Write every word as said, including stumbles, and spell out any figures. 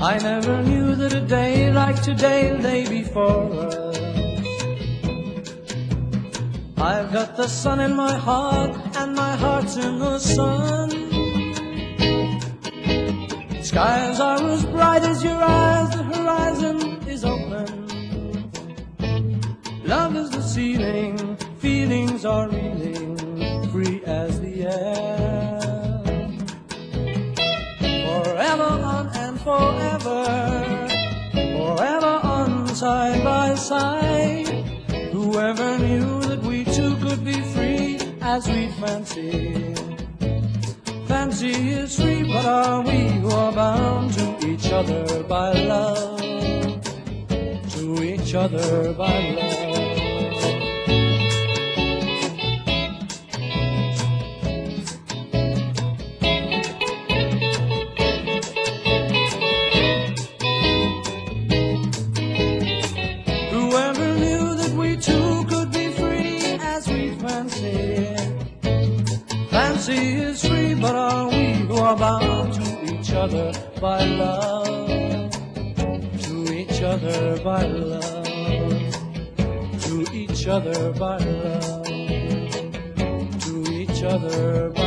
I never knew that a day like today lay before us. I've got the sun in my heart and my heart's in the sun. Skies are as bright as your eyes, the horizon is open. Love is the ceiling, feelings are reeling, free as the air. Forever on and forever, forever on side by side. Whoever knew that we two could be free as we fancy. Fancy is free, but are we who are bound to each other by love, to each other by love. Whoever knew that we two could be free as we fancy. Fancy is free, but are we who are bound to each other by love, to each other by love, to each other by love, to each other by love.